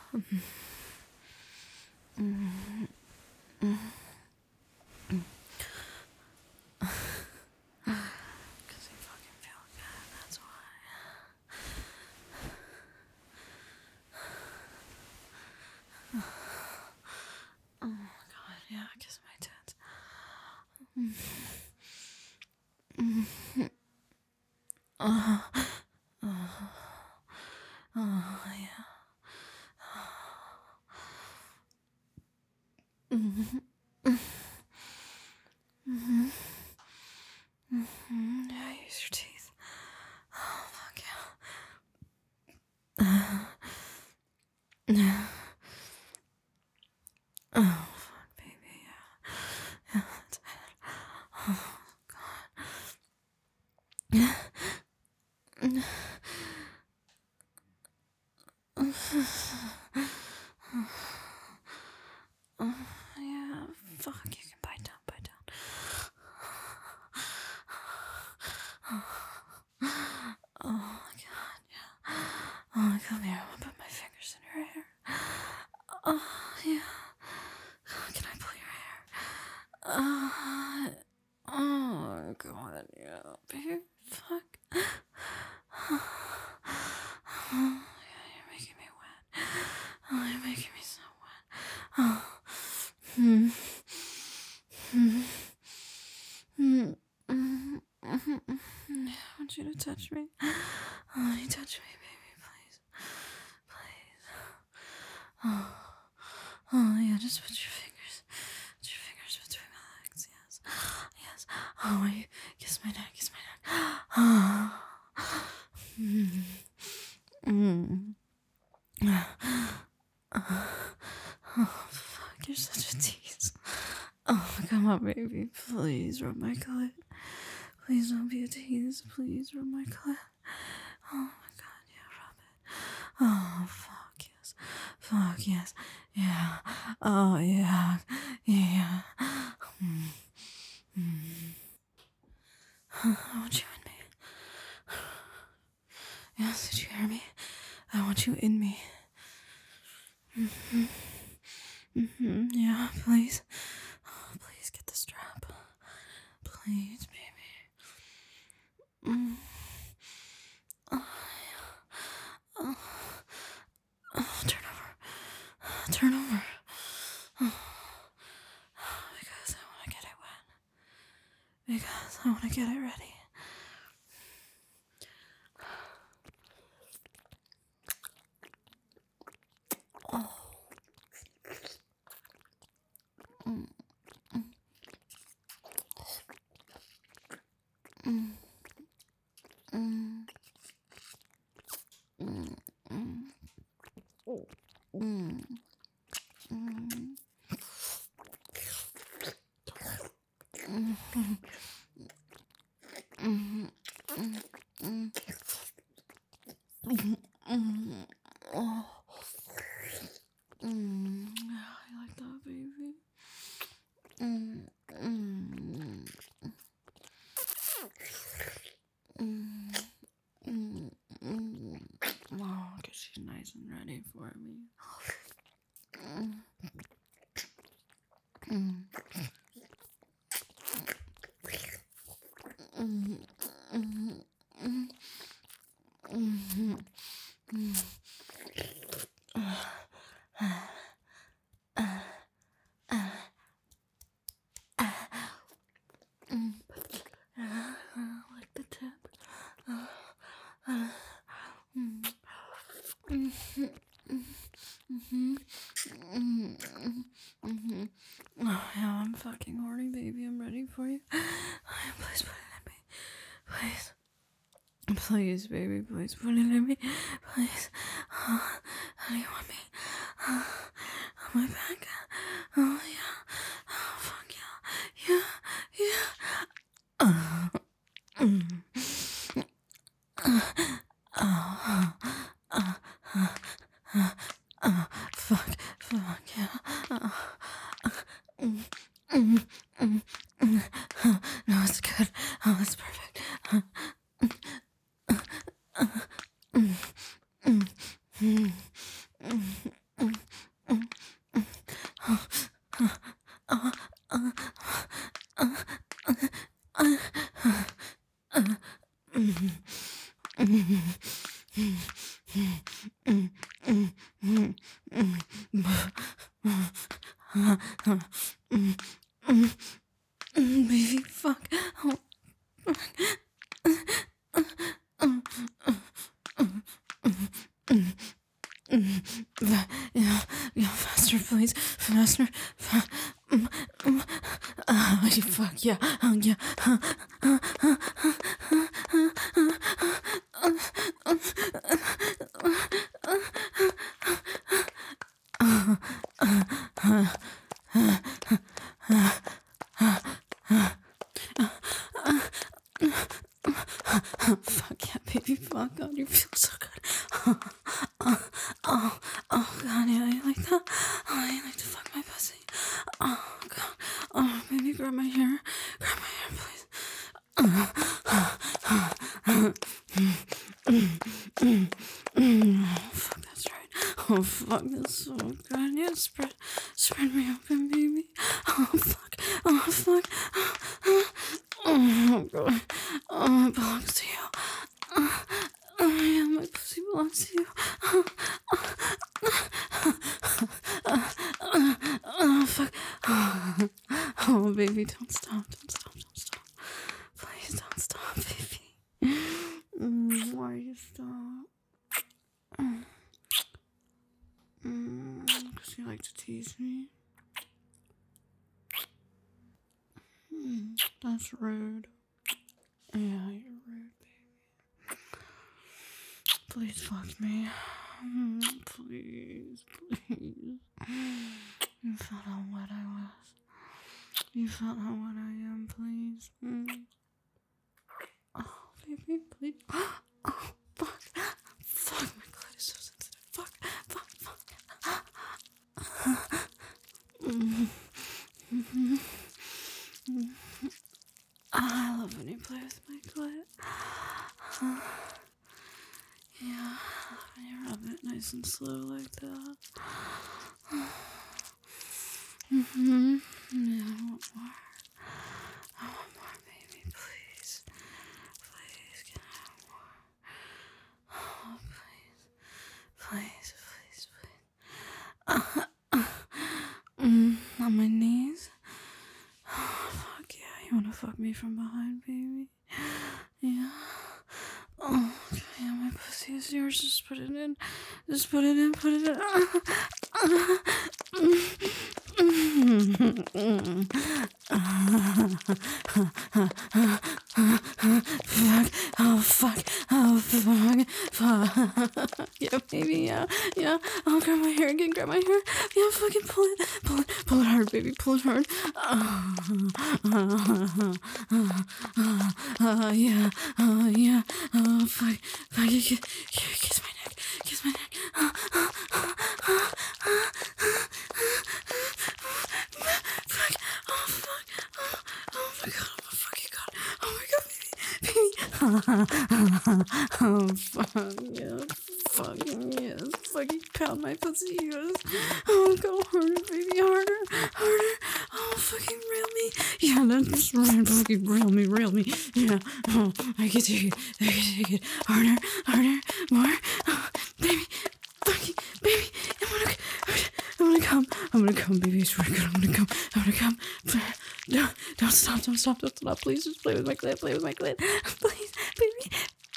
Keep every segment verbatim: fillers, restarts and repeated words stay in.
Because you fucking feel good, that's why. Oh my god, yeah, kiss my tits. Oh, oh, oh, yeah. Mm-hmm. Mm-hmm. Mm-hmm. Yeah, use your teeth. Oh, fuck yeah. Oh, fuck, baby, yeah. Yeah, that's it. Oh, God. Yeah. Oh, yeah, fuck, you can bite down, bite down. Oh my god, yeah. Oh, come here, I'll put my fingers in your hair. Oh, yeah. Can I pull your hair? Uh, oh, god, yeah, baby, fuck. Oh, yeah, you're making me wet. Oh, you're making me so wet. Oh. Hmm. Hmm. Hmm. Hmm. I want you to touch me. Oh, you touch me, baby, please. Please. Oh. Oh, yeah, just put your fingers. Put your fingers between my legs, yes. Yes. Oh, you kiss my neck, kiss my neck. Oh. Mm. Mm. Oh, fuck, you're such a tease. Oh, come on, baby. Please rub my clit. Please don't be a tease. Please rub my clit. Oh my god, yeah, rub it. Oh, fuck yes. Fuck yes. Yeah. Oh, yeah. Yeah. Mm. Mm. I want you in me. Yes, did you hear me? I want you in me. Mm-hmm. Mm-hmm. Yeah, please. Oh, please get the strap. Please, baby. Mm. Oh, yeah. Oh. Oh, turn over. Turn over. Oh. Because I want to get it wet. Because I want to get it ready. Oh. Mm. Mm. Mm. Mm. Mm. Mm. Mm. Mm. Mm. Mm. Mm. Oh. Mm. I like that, baby. Mm. Mm. Mm. Mm. Mm. Oh, because she's nice and ready for me. Mm. Mm. Mm. Mm. Mm. Mm. Mm. Mm. I like the tip. Mm. Mhm. Mhm. Mhm. Mhm. Oh yeah, I'm fucking horny, baby. I'm ready for you. Please put it in me. Please. Please, baby. Please put it in me. Please. Oh, how do you want me? Oh, on my back. Oh yeah. Oh fuck yeah. Yeah. Yeah. Uh, mm. Uh, uh, uh, uh, uh, uh, fuck, fuck, yeah. Uh, uh, mm, mm, mm, mm. Uh, no, it's good. Oh, it's perfect. Uh, mm, mm, mm, mm, mm, Baby, fuck. Oh. Yeah, yeah, faster, please. Faster. Fa- uh, fuck, yeah. Uh, yeah. Fuck yeah, baby. Fuck God, you feel so good. Oh, oh, oh God, yeah, you like that? Oh, you like to fuck my pussy? Oh God, oh baby, grab my hair, grab my hair, please. Oh, fuck, that's right. Oh fuck, that's so good. Yeah, spread, spread me open, baby. Oh fuck, oh fuck. Oh God, oh it belongs to you. Oh, oh yeah, my pussy belongs to you. Oh, oh fuck. Oh baby, don't stop, don't stop, don't stop. Please don't stop, baby. Mm, why you stop? Mm, cause you like to tease me. Mm, that's rude. Yeah, you're rude, baby. Please fuck me. Mm, please, please. You felt how wet I was. You felt how wet I am, please. Mm. Oh, baby, please. Oh, fuck. Fuck, my clit is so sensitive. Fuck, fuck, fuck. Mm. I love when you play with my clit. Yeah, when you rub it nice and slow like that. Mm-hmm. Yeah, I want more. I want more, baby, please. Please, can I have more? Oh, please. Please, please, please. Uh, uh, mm, on my knees. Oh, fuck yeah. You wanna fuck me from behind, baby? Yeah. Oh, okay. Yeah, my pussy is yours. Just put it in. Just put it in. Put it in. Fuck. Oh, fuck. Oh, fuck. Fuck. Yeah, baby. Yeah. Yeah. Oh, grab my hair again. Grab my hair. Yeah, fucking pull it. Pull it. Pull it hard, baby. Pull it hard. Oh, uh, yeah. Oh, yeah. Oh, fuck. Fuck. You, you, kiss my neck. Kiss my neck. Oh, oh, oh, oh, oh, fuck. Oh, fuck. Oh, oh my god. Oh my fucking god. Oh my god, baby. Baby. Oh, fuck. Yeah. Fucking yes. Fucking pound my pussy. Yes. Oh, go harder, baby. Harder. Harder. Oh, fucking reel me. Yeah, that's right. Fucking reel me. Reel me. Yeah. Oh, I can take it. I can take it. Harder. Harder. More. Oh, baby. Fucking baby. I'm gonna, I'm gonna come. I'm gonna come, baby. I swear to God, I'm gonna come. I'm gonna come. No, don't stop. Don't stop. Don't stop. Please just play with my clit. Play with my clit. Please, baby.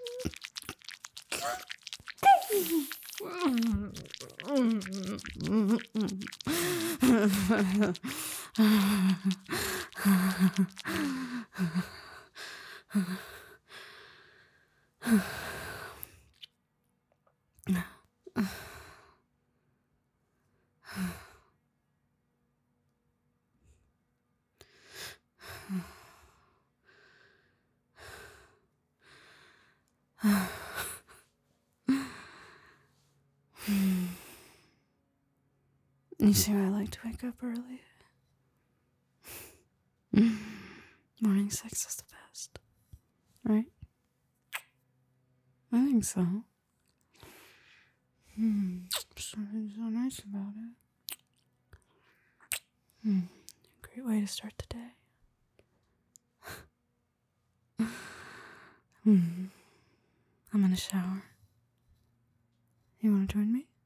You see why I like to wake up early? Morning sex is the best. Right? I think so. Hmm. Something so nice about it. Hmm. Great way to start the day. Hmm. I'm gonna shower. You want to join me?